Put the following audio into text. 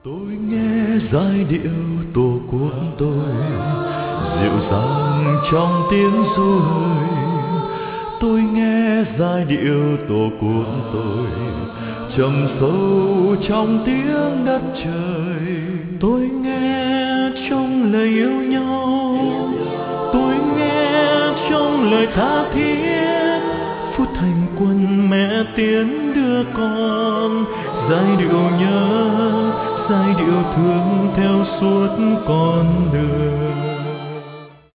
Tôi nghe giai điệu tổ quốc tôi dịu dàng trong tiếng ru hơi. Tôi nghe giai điệu tổ quốc tôi trầm sâu trong tiếng đất trời. Tôi nghe trong lời yêu nhau, tôi nghe trong lời tha thiết. Phút hành quân mẹ tiến đưa con, giai điệu nhớ, giai điệu thương theo suốt con đường.